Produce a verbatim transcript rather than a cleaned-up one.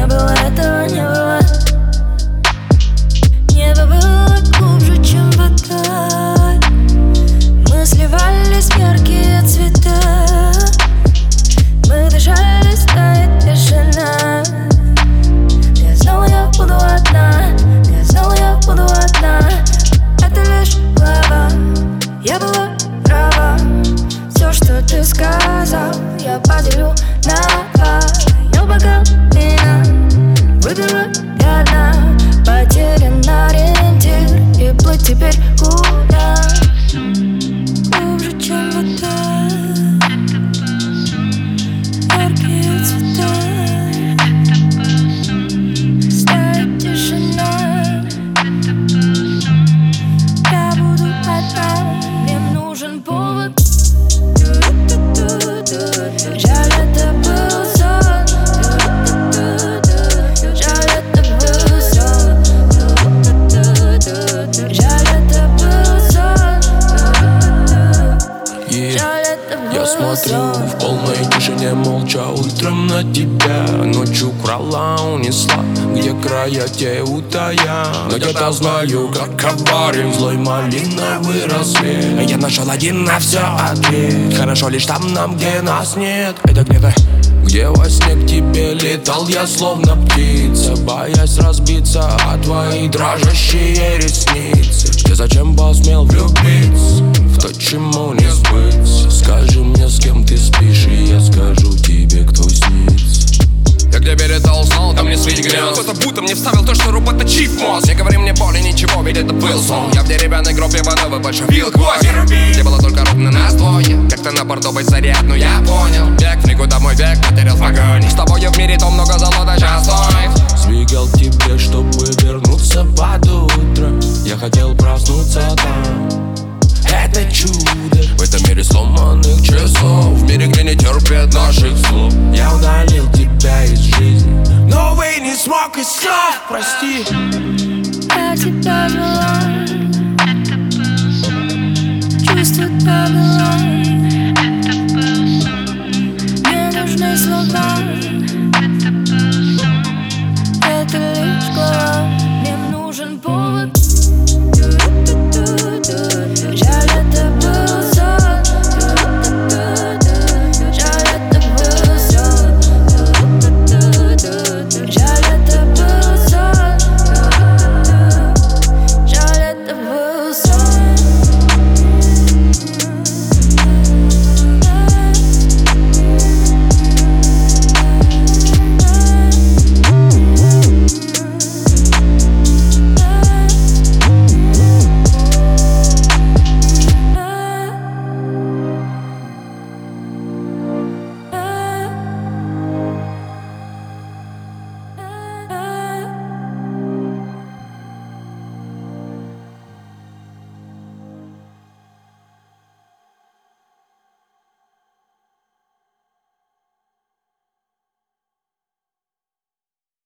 Не было этого, не было. Небо было глубже, чем вода. Мы сливались в яркие цвета. Мы дышали, стоит тишина. Я знала, я буду одна. Я знала, я буду одна. Это лишь глава. Я была права. Все, что ты сказал, я поделю на два. Я бокал вина выпила я одна. Потерян ориентир и плыть теперь куда? Глубже, чем вода. Яркие цвета. Стоит тишина. Я буду одна. Мне нужен повод. Жаль, это был сон. Жаль, это был сон. Жаль, это был сон. Жаль, это был сон. Я смотрю в полной тишине молча утром на тебя. Ночью крала, унесла, где края те утая. Но где-то знаю, как коварен злой малиновый рассвет. Я нашел один на все ответ. Хорошо лишь там нам, где нас нет. Это где-то, где во сне к тебе летал я словно птица, боясь разбиться о твои дрожащие ресницы. Ты зачем посмел влюбиться в то, чему не сбыться? Скажи мне, с кем ты спишь, и я скажу тебе, кто снится. Я где передал сон, там не свить грез. Кто-то будто мне вставил то, что робота-чип мозг. Не говори мне боли, ничего, ведь это был сон. Я в деревянной гробе Иванова больше бил гвозди. Где было только ровно нас двое. Как-то на бордовой заре, но я понял. Век в никуда мой век потерял в погоне. С тобой в мире то много золота час стоит. Сбегал к тебе, чтобы вернуться под утро. Я хотел проснуться там. Это чудо в этом мире сломанных часов, в мире, где не терпят наших слов. Я удалил тебя из жизни, но увы, не смог из слов, прости. Я тебя жила, чувства подала.